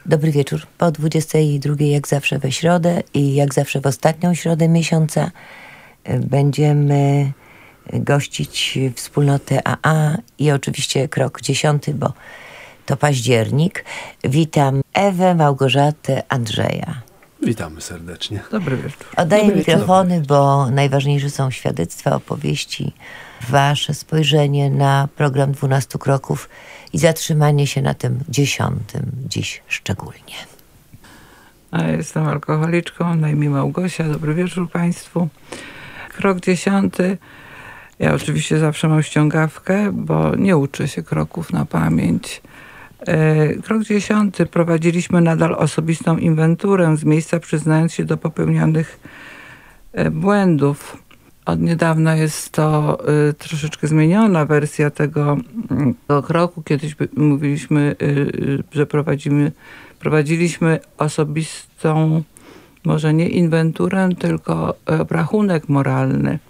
Dobry wieczór. Po 22 jak zawsze we środę i jak zawsze w ostatnią środę miesiąca będziemy gościć wspólnotę AA i oczywiście krok 10, bo to październik. Witam Ewę, Małgorzatę, Andrzeja. Witamy serdecznie. Dobry wieczór. Oddaję mikrofony, bo najważniejsze są świadectwa, opowieści, wasze spojrzenie na program 12 kroków i zatrzymanie się na tym 10 dziś szczególnie. Ja jestem alkoholiczką, na imię Małgosia. Dobry wieczór Państwu. Krok 10. Ja oczywiście zawsze mam ściągawkę, bo nie uczę się kroków na pamięć. Krok 10. Prowadziliśmy nadal osobistą inwenturę z miejsca, przyznając się do popełnionych błędów. Od niedawna jest to troszeczkę zmieniona wersja tego kroku. Kiedyś mówiliśmy, że prowadziliśmy osobistą, może nie inwenturę, tylko obrachunek moralny.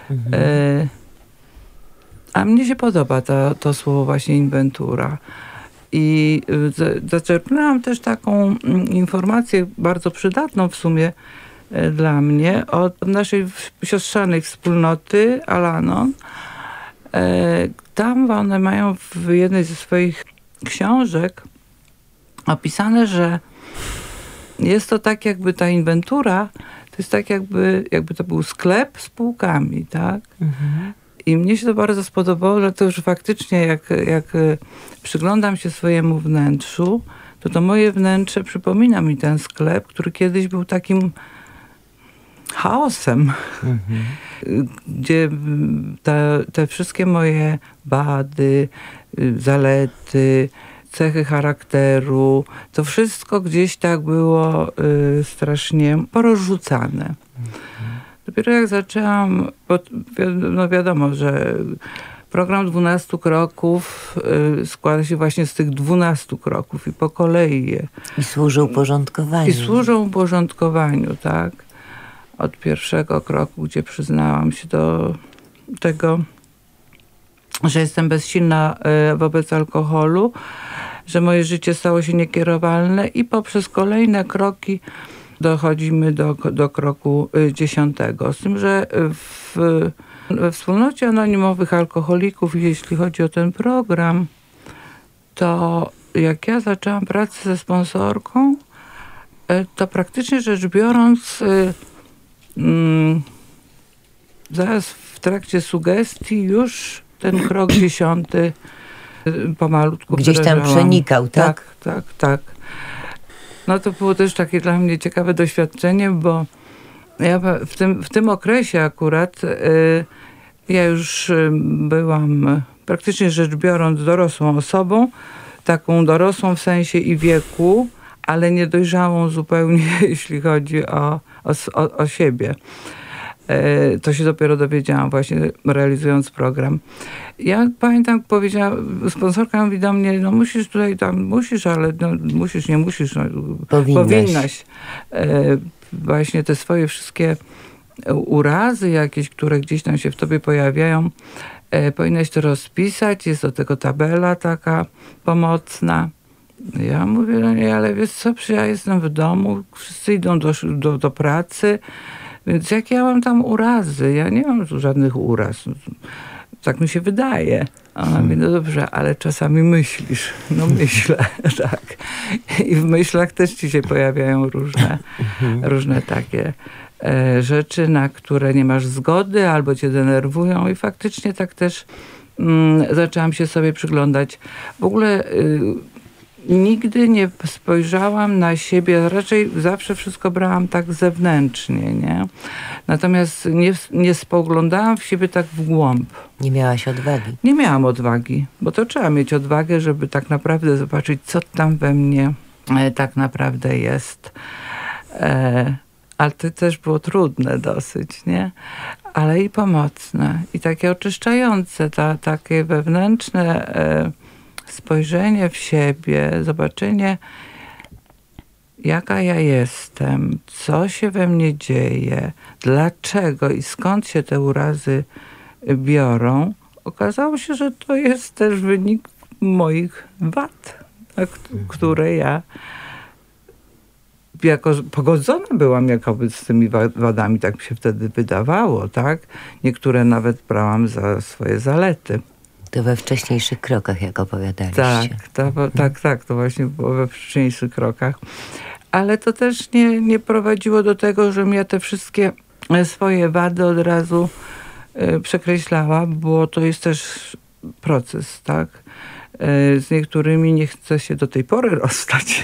A mnie się podoba to słowo właśnie inwentura. I zaczerpnęłam też taką informację bardzo przydatną w sumie dla mnie od naszej siostrzanej wspólnoty Al-Anon. Tam one mają w jednej ze swoich książek opisane, że jest to tak jakby ta inwentura, to jest tak jakby to był sklep z półkami, tak? Mhm. I mnie się to bardzo spodobało, dlatego że faktycznie jak przyglądam się swojemu wnętrzu, to moje wnętrze przypomina mi ten sklep, który kiedyś był takim chaosem, gdzie te wszystkie moje wady, zalety, cechy charakteru, to wszystko gdzieś tak było strasznie porozrzucane. Dopiero jak zaczęłam, bo no wiadomo, że program 12 kroków składa się właśnie z tych 12 kroków i po kolei je. I służą uporządkowaniu. I służą uporządkowaniu, tak. Od pierwszego kroku, gdzie przyznałam się do tego, że jestem bezsilna wobec alkoholu, że moje życie stało się niekierowalne i poprzez kolejne kroki dochodzimy do kroku 10. Z tym, że we wspólnocie anonimowych alkoholików, jeśli chodzi o ten program, to jak ja zaczęłam pracę ze sponsorką, to praktycznie rzecz biorąc zaraz w trakcie sugestii już ten krok 10 pomalutku gdzieś tam przenikał, tak? Tak. No to było też takie dla mnie ciekawe doświadczenie, bo ja w tym okresie akurat ja już byłam praktycznie rzecz biorąc dorosłą osobą, taką dorosłą w sensie i wieku, ale niedojrzałą zupełnie, jeśli chodzi o siebie. To się dopiero dowiedziałam właśnie realizując program. Ja pamiętam, sponsorka mówi do mnie, no musisz tutaj tam, musisz, ale no, musisz, nie musisz, no, powinnaś. Właśnie te swoje wszystkie urazy jakieś, które gdzieś tam się w tobie pojawiają, powinnaś to rozpisać, jest do tego tabela taka pomocna. Ja mówię, no nie, ale wiesz co, ja jestem w domu, wszyscy idą do pracy, więc jakie ja mam tam urazy? Ja nie mam tu żadnych uraz. Tak mi się wydaje. A ona mówi, no dobrze, ale czasami myślisz. No myślę, tak. I w myślach też ci się pojawiają różne takie rzeczy, na które nie masz zgody albo cię denerwują. I faktycznie tak też zaczęłam się sobie przyglądać. W ogóle nigdy nie spojrzałam na siebie, raczej zawsze wszystko brałam tak zewnętrznie, nie? Natomiast nie spoglądałam w siebie tak w głąb. Nie miałaś odwagi? Nie miałam odwagi, bo to trzeba mieć odwagę, żeby tak naprawdę zobaczyć, co tam we mnie tak naprawdę jest. Ale to też było trudne dosyć, nie? Ale i pomocne, i takie oczyszczające, takie wewnętrzne spojrzenie w siebie, zobaczenie, jaka ja jestem, co się we mnie dzieje, dlaczego i skąd się te urazy biorą. Okazało się, że to jest też wynik moich wad, które ja jako pogodzona byłam jakoby z tymi wadami, tak mi się wtedy wydawało, tak? Niektóre nawet brałam za swoje zalety. To we wcześniejszych krokach, jak opowiadaliście. Tak, to właśnie było we wcześniejszych krokach. Ale to też nie prowadziło do tego, żebym ja te wszystkie swoje wady od razu przekreślała, bo to jest też proces, tak? Z niektórymi nie chcę się do tej pory rozstać.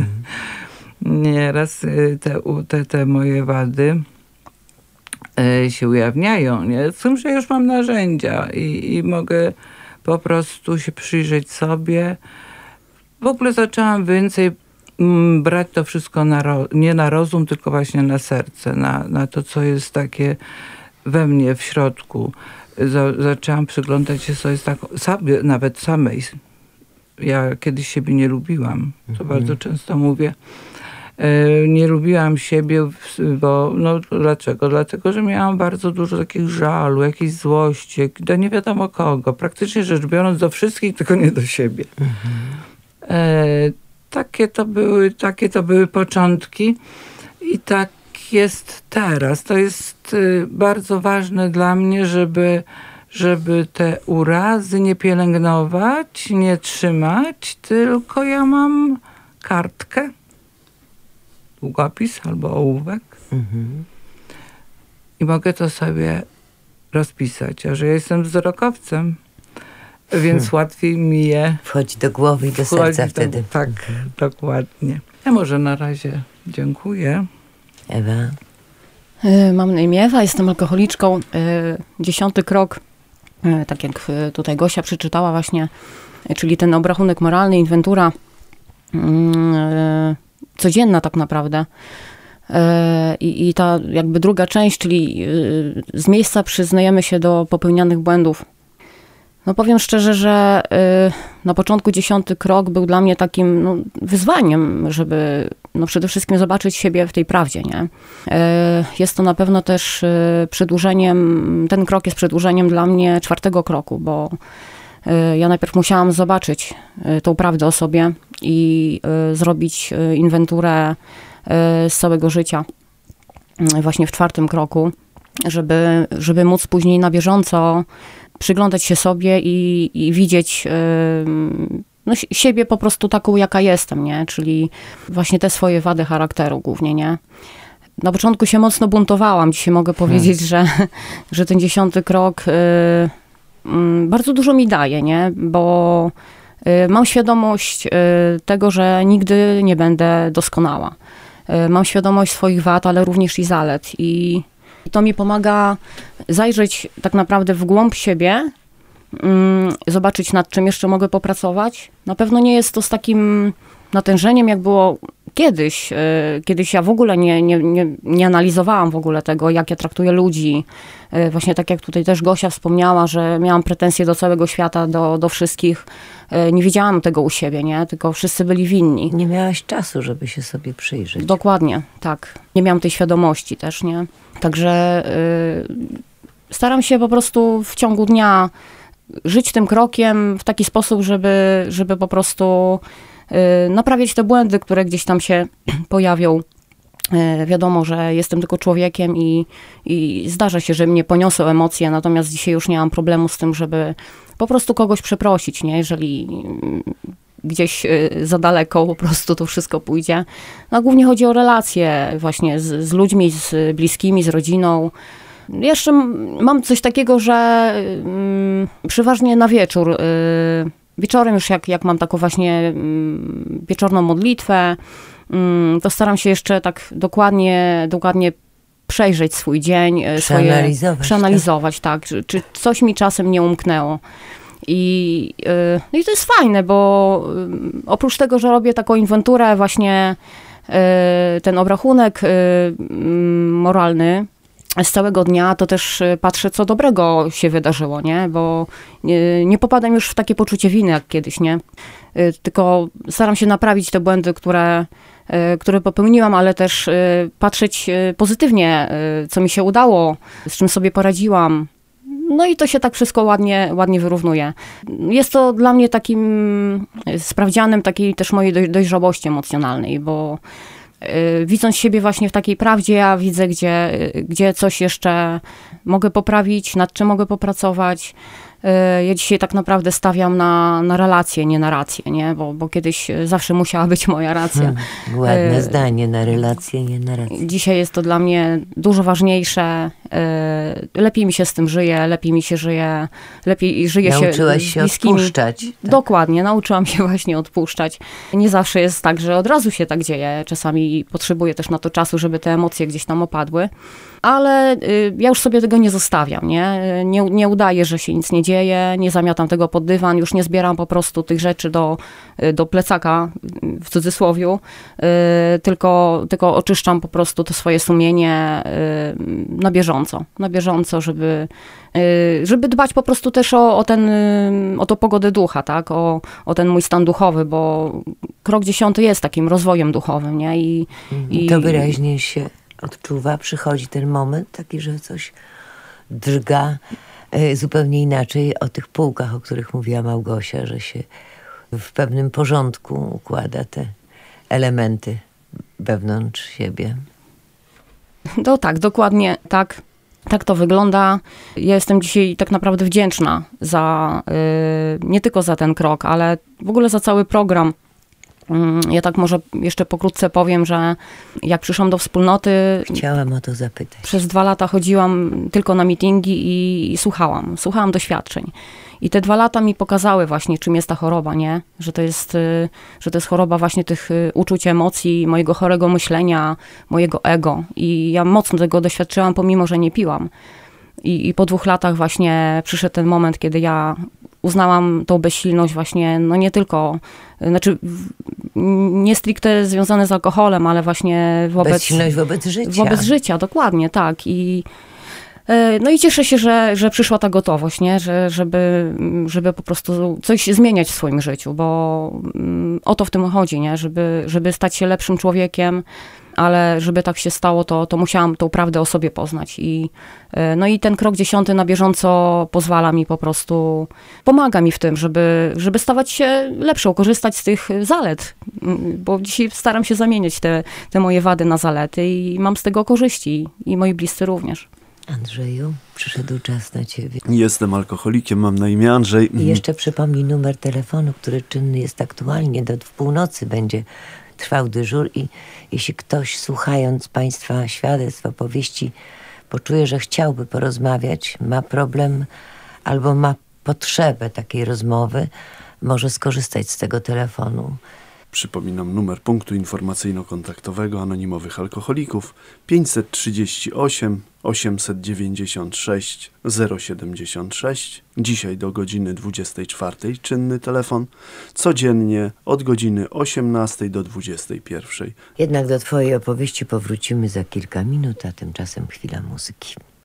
Nieraz te moje wady się ujawniają, nie? Z tym, że już mam narzędzia i mogę po prostu się przyjrzeć sobie. W ogóle zaczęłam więcej brać to wszystko nie na rozum, tylko właśnie na serce, na to, co jest takie we mnie w środku. Zaczęłam przyglądać się sobie nawet samej. Ja kiedyś siebie nie lubiłam, to bardzo często mówię. Nie lubiłam siebie, bo dlaczego? Dlatego, że miałam bardzo dużo takich żalu, jakiejś złości, do nie wiadomo kogo. Praktycznie rzecz biorąc do wszystkich, tylko nie do siebie. Takie to były początki i tak jest teraz. To jest bardzo ważne dla mnie, żeby te urazy nie pielęgnować, nie trzymać, tylko ja mam kartkę, długopis albo ołówek i mogę to sobie rozpisać. A że ja jestem wzrokowcem, więc łatwiej mi je... Wchodzi do głowy i do serca wtedy. Tak, dokładnie. Ja może na razie dziękuję. Ewa? Mam na imię Ewa, jestem alkoholiczką. 10 krok, tak jak tutaj Gosia przeczytała właśnie, czyli ten obrachunek moralny, inwentura codzienna tak naprawdę. I ta jakby druga część, czyli z miejsca przyznajemy się do popełnianych błędów. No powiem szczerze, że na początku 10 krok był dla mnie takim wyzwaniem, żeby przede wszystkim zobaczyć siebie w tej prawdzie, nie? Jest to na pewno też przedłużeniem, ten krok jest przedłużeniem dla mnie 4 kroku, bo ja najpierw musiałam zobaczyć tą prawdę o sobie i zrobić inwenturę z całego życia właśnie w 4 kroku, żeby móc później na bieżąco przyglądać się sobie i widzieć siebie po prostu taką, jaka jestem, nie? Czyli właśnie te swoje wady charakteru głównie, nie? Na początku się mocno buntowałam. Dzisiaj mogę powiedzieć, że ten 10 krok bardzo dużo mi daje, nie? Bo mam świadomość tego, że nigdy nie będę doskonała. Mam świadomość swoich wad, ale również i zalet. I to mi pomaga zajrzeć tak naprawdę w głąb siebie, zobaczyć, nad czym jeszcze mogę popracować. Na pewno nie jest to z takim natężeniem, jak było kiedyś. Kiedyś ja w ogóle nie analizowałam w ogóle tego, jak ja traktuję ludzi. Właśnie tak jak tutaj też Gosia wspomniała, że miałam pretensje do całego świata, do wszystkich. Nie widziałam tego u siebie, nie? Tylko wszyscy byli winni. Nie miałaś czasu, żeby się sobie przyjrzeć. Dokładnie, tak. Nie miałam tej świadomości też, nie? Także staram się po prostu w ciągu dnia żyć tym krokiem w taki sposób, żeby po prostu naprawiać te błędy, które gdzieś tam się pojawią. Wiadomo, że jestem tylko człowiekiem i zdarza się, że mnie poniosą emocje, natomiast dzisiaj już nie mam problemu z tym, żeby po prostu kogoś przeprosić, nie? Jeżeli gdzieś za daleko po prostu to wszystko pójdzie. No, głównie chodzi o relacje właśnie z ludźmi, z bliskimi, z rodziną. Jeszcze mam coś takiego, że przeważnie na wieczór, wieczorem już jak mam taką właśnie wieczorną modlitwę, to staram się jeszcze tak dokładnie przejrzeć swój dzień, przeanalizować, tak, czy coś mi czasem nie umknęło. I to jest fajne, bo oprócz tego, że robię taką inwenturę, właśnie ten obrachunek moralny z całego dnia, to też patrzę, co dobrego się wydarzyło, nie? Bo nie popadam już w takie poczucie winy jak kiedyś, nie? Tylko staram się naprawić te błędy, które popełniłam, ale też patrzeć pozytywnie, co mi się udało, z czym sobie poradziłam. No i to się tak wszystko ładnie wyrównuje. Jest to dla mnie takim sprawdzianem takiej też mojej dojrzałości emocjonalnej, bo Widząc siebie właśnie w takiej prawdzie, ja widzę, gdzie coś jeszcze mogę poprawić, nad czym mogę popracować. Ja dzisiaj tak naprawdę stawiam na relacje, nie na rację, nie? Bo kiedyś zawsze musiała być moja racja. Ładne zdanie, na relacje, nie na rację. Dzisiaj jest to dla mnie dużo ważniejsze. Lepiej mi się z tym żyje, lepiej mi się żyje, lepiej żyje się z bliskimi. Nauczyłaś się odpuszczać. Tak? Dokładnie, nauczyłam się właśnie odpuszczać. Nie zawsze jest tak, że od razu się tak dzieje. Czasami potrzebuję też na to czasu, żeby te emocje gdzieś tam opadły. Ale ja już sobie tego nie zostawiam, nie udaję, że się nic nie dzieje, nie zamiatam tego pod dywan, już nie zbieram po prostu tych rzeczy do plecaka, w cudzysłowiu, tylko oczyszczam po prostu to swoje sumienie na bieżąco, żeby dbać po prostu też o tą pogodę ducha, tak? O ten mój stan duchowy, bo krok 10 jest takim rozwojem duchowym, nie? I to wyraźnie się odczuwa, przychodzi ten moment taki, że coś drga zupełnie inaczej o tych półkach, o których mówiła Małgosia, że się w pewnym porządku układa te elementy wewnątrz siebie. No tak, dokładnie tak. Tak to wygląda. Ja jestem dzisiaj tak naprawdę wdzięczna nie tylko za ten krok, ale w ogóle za cały program. Ja tak może jeszcze pokrótce powiem, że jak przyszłam do wspólnoty... Chciałam o to zapytać. Przez 2 lata chodziłam tylko na meetingi i słuchałam doświadczeń. I te 2 lata mi pokazały właśnie, czym jest ta choroba, nie? Że to jest choroba właśnie tych uczuć, emocji, mojego chorego myślenia, mojego ego. I ja mocno tego doświadczyłam, pomimo że nie piłam. I po 2 latach właśnie przyszedł ten moment, kiedy ja uznałam tą bezsilność właśnie, no nie tylko, nie stricte związane z alkoholem, ale właśnie bezsilność wobec życia. Wobec życia, dokładnie, tak. No i cieszę się, że przyszła ta gotowość, nie? Żeby po prostu coś zmieniać w swoim życiu, bo o to w tym chodzi, nie? Żeby stać się lepszym człowiekiem, ale żeby tak się stało, to musiałam tą prawdę o sobie poznać. No i ten krok 10 na bieżąco pozwala mi po prostu, pomaga mi w tym, żeby stawać się lepszą, korzystać z tych zalet, bo dzisiaj staram się zamieniać te moje wady na zalety i mam z tego korzyści i moi bliscy również. Andrzeju, przyszedł czas na ciebie. Jestem alkoholikiem, mam na imię Andrzej. I jeszcze przypomnij numer telefonu, który czynny jest aktualnie. Do północy będzie trwał dyżur i jeśli ktoś, słuchając Państwa świadectw, opowieści, poczuje, że chciałby porozmawiać, ma problem albo ma potrzebę takiej rozmowy, może skorzystać z tego telefonu. Przypominam numer punktu informacyjno-kontaktowego anonimowych alkoholików 538 896 076. Dzisiaj do godziny 24 czynny telefon. Codziennie od godziny 18 do 21. Jednak do twojej opowieści powrócimy za kilka minut, a tymczasem chwila muzyki.